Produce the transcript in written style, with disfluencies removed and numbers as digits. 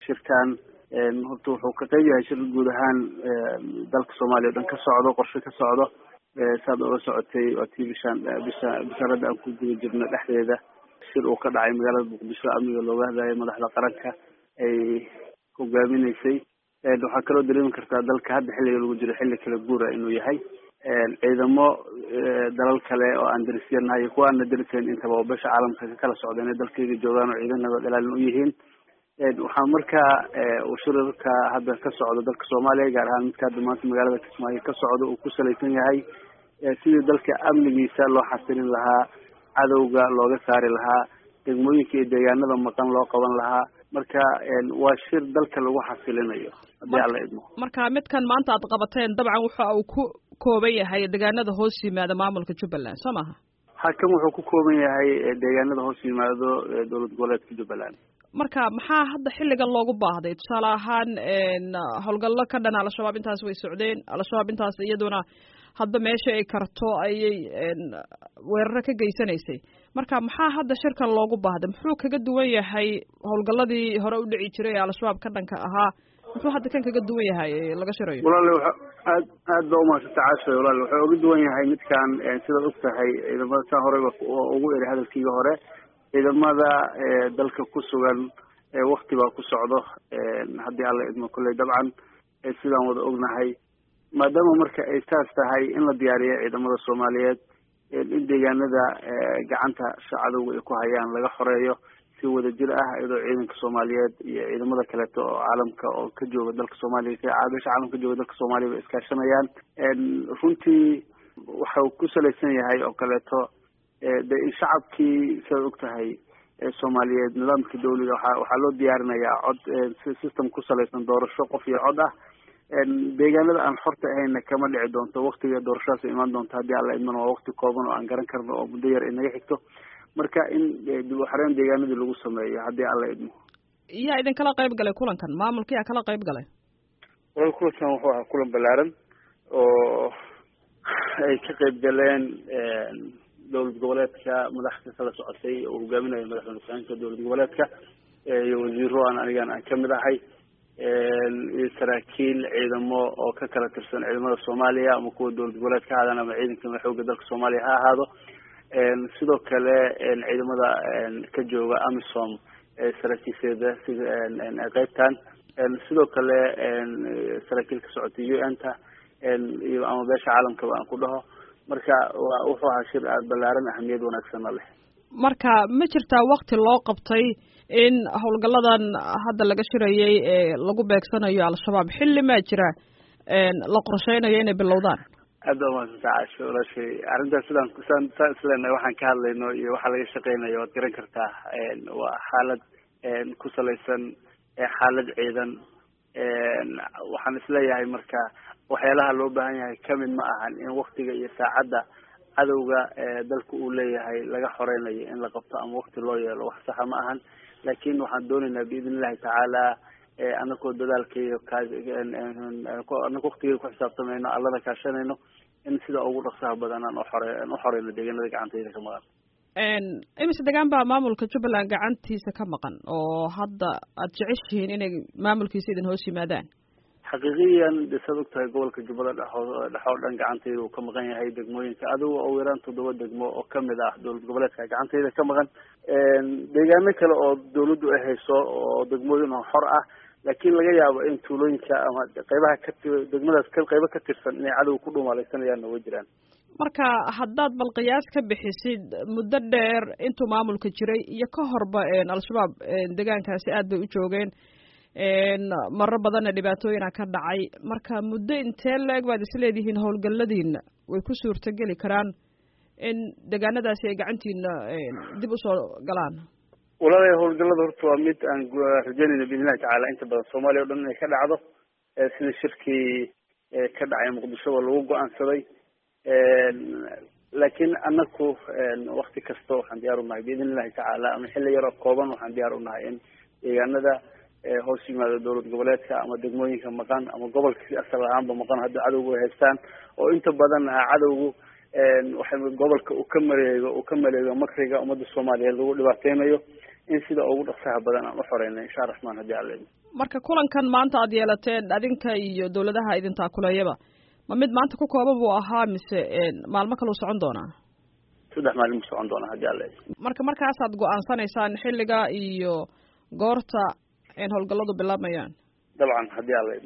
shirkan horta wuxuu ka qayb yahay shir guud ahaan dalka Soomaaliya oo dhan ka socdo qorshe ka socdo saad oo socotay waa bisharada aan ku guda jirno dhexdeeda shir uu ka dhacay magaalada Muqdisho amniga looga hadlayo madaxda qaranka ay hogaaminaysay waxaa kaloo dareemi kartaa dalka hadda xilliga lagu jiro xilli kala guura inuu yahay ciidamo dalal kale oo aan darisanahay kuwa aan darisayn intaba beesha caalamka ka kala socdeen ee dalkayga joogaan oo ciidanada dalaalin u yihiin waxaan markaa shirarka hadda ka socdo dalka Soomaaliya gaar ahaan midka hadda maanta magaalada Kismaayo ka socdo uu ku salaysan yahay sidii dalka amnigiisa loo xasilin lahaa cadowga looga saari lahaa degmooyinka iyo deegaanada maqan loo qaban lahaa marka waa shir dalka lagu xasilinayo hadii alla idmo marka midkan maanta aad qabateen dabcan waxa uu ku kooban yahay deegaanada hoos yimaada maamulka Jubbaland soo maaha hakan wuxuu ku kooban yahay deegaanada hoos yimaado dowlad goboleedka Jubbaland marka maxaa hadda xilligan loogu baahday tusaale ahaan howlgallo ka dhan al-shabaab intaas way socdeen al-shabaab intaas iyaduna hadda meesha ay karto ayay weeraro ka geysanaysay marka maxaa hadda shirkan loogu baahday muxuu kaga duwan yahay howlgalladii hore u dhici jiray ee al-shabaab ka dhanka ahaa muxuu hadda kan kaga duwan yahay laga shirayo walaal aad baa umahadsanta caashay walaal wuxuu uga duwan yahay midkan sidaad og tahay ciidamada saa horeyba ugu eri hadalkiiga hore ciidamada dalka ku sugan wakti baa ku socdo haddii alla idmo kolley dabcan sidaan wada ognahay maadaama marka ay saas tahay in la diyaariyo ciidamada Soomaaliyeed in deegaanada gacanta cadowga ay ku hayaan laga xoreeyo si wada jir ah iyadoo ciidanka Soomaaliyeed iyo ciidamada kale oo caalamka oo ka jooga dalka Soomaaliya beesha caalamka jooga dalka Soomaaliya ay iska kaashanayaan runtii waxa uu ku salaysan yahay oo kaleeto in shacabkii sida og tahay Soomaaliyeed nidaamka dawliga waxaa loo diyaarinayaa cod system ku salaysan doorasho qof iyo cod ah deegaanada aan xorta ahayna kama dhici doonto waqtiga doorashadaas imaan doonto haddii alla idmana waa waqti kooban oo aan garan karno oo muddo yar inaga xigto marka in dib u xireen deegaanadii lagu sameeyo haddii alla idmo yaa idin kala qayb galay kulankan maamulka yaa kala qayb galay kulankan wuxuu ahaa kulan ballaaran oo ay ka qayb galeen dowlad goboleedka madaxda kala socotay oo hogaaminaya madaxweyne ku-xigeenka dowlad goboleedka iyo wasiiro aan kamid ahay iyo saraakiil ciidamo oo ka kala tirsan ciidamada Soomaaliya ama kuwa dowlad goboleedka ha ahaadaan ama ciidanka xoogga dalka Soomaaliya ha ahaado sidoo kale ciidamada ka jooga AMISOM saraakiisheeda qaybtan sidoo kale saraakiil ka socotay UN-ta iyo ama beesha caalamka aan ku dhaho marka wuxuu ahaa shir aad ballaaran ahmiyad wanaagsan leh marka ma jirtaa waqti loo qabtay in howlgalladan hadda laga shirayay ee lagu beegsanayo al-shabaab xilli ma jira la qorsheynayo inay bilowdaan aad baa mahadsantahay caasho walaashay arrintaas sidaan islenahay waxaan ka hadlayno iyo waxa laga shaqeynayo waad garan kartaa waa xaalad ku salaysan xaalad ciidan waxaan isleeyahay marka waxyaalaha loo baahan yahay kamid ma ahan in waktiga iyo saacadda cadowga dalka uu leeyahay laga xoreynayo in la qabto ama wakti loo yeelo wax saxa ma ahan laakiin waxaan doonaynaa biidn illahi tacaala anakoo dadaalkaiyo anako waktigeeda ku xisaabtamayno allada kaashanayno in sida ugu dhaqsaha badan aan uxoreyno deegaanada gacantayda ka maqan imise degaan baa maamulka Jubbaland gacantiisa ka maqan oo hadda aad jeceshihiin inay maamulkiisa idin hoos yimaadaan xaqiiqiyan sad og tahay gobolka Jubbada dhexoo dhan gacantayda uu ka maqan yahay degmooyinka adiga oo yaraan 7 degmo oo kamid ah dowlad goboleedka gacantayda ka maqan deegaano kale oo dawladdu ay hayso oo degmooyin xor ah laakiin laga yaabo in tuulooyinka ama qaybaha degmadaas qaybo ka tirsan inay cadow ku dhuumaalaysanayaan way jiraan marka haddaad bal qiyaas ka bixisid muddo dheer intuu maamulka jiray iyo ka horba al-shabaab deegaankaasi aad bay u joogeen marar badanna dhibaatooyina ka dhacay marka muddo intee la-eg baad isleedihiin howlgalladiina way ku suurtageli karaan in deegaanadaasi ay gacantiina dib usoo galaan walaalahay howlgallada horta waa mid aan rajaynayno biidnillahi tacaala inta badan Soomaaliya oo dhan inay ka dhacdo sida shirkii ka dhacay Muqdisho oo lagu go'aansaday laakiin anaku wakti kasta waxaan diyaar u nahay biidnillahi tacaala ama xilli yar oo kooban waxaan diyaar u nahay in deegaanada hoos yimaado dowlad goboleedka ama degmooyinka maqan ama gobolka asal ahaanba maqan hadda cadowgu ay haystaan oo inta badan cadowgu waxay gobolka uu ka maleego makriga ummadda Soomaaliyeed lagu dhibaateynayo in sida ugu dhaqsaha badan aan u xoreyno insha Allah raxmaan haddii alla marka kulankan maanta aad yeelateen adinka iyo dawladaha idin taakuleeyaba ma mid maanta ku kooban buu ahaa mise maalmo kale u socon doonaa 3 maalin u socon doonaa hadii alle markaasaad go'aansanaysaan xilliga iyo goorta howlgalladu bilaabayaan dabcan hadii alle